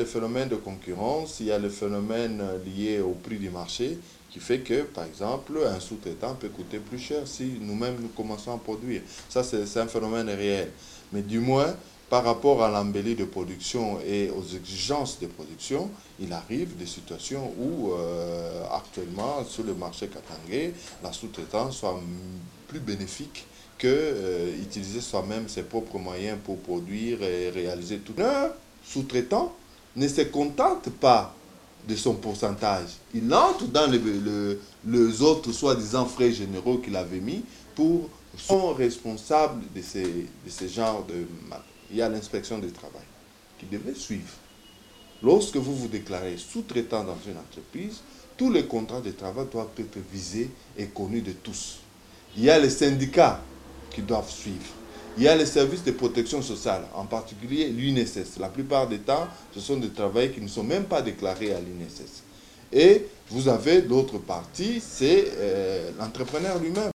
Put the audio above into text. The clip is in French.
le phénomène de concurrence, il y a le phénomène lié au prix du marché qui fait que, par exemple, un sous-traitant peut coûter plus cher si nous-mêmes nous commençons à produire. Ça, c'est un phénomène réel. Mais du moins, par rapport à l'embellie de production et aux exigences de production, il arrive des situations où, actuellement, sur le marché katangais, la sous-traitance soit plus bénéfique que utiliser soi-même ses propres moyens pour produire et réaliser tout. Un sous-traitant ne se contente pas de son pourcentage. Il entre dans les autres soi-disant frais généraux qu'il avait mis pour son responsable de ces genres de mal. Il y a l'inspection du travail qui devait suivre. Lorsque vous vous déclarez sous-traitant dans une entreprise, tous les contrats de travail doivent être visés et connus de tous. Il y a les syndicats qui doivent suivre. Il y a les services de protection sociale, en particulier l'UNSS. La plupart des temps, ce sont des travailleurs qui ne sont même pas déclarés à l'UNSS. Et vous avez l'autre partie, c'est l'entrepreneur lui-même.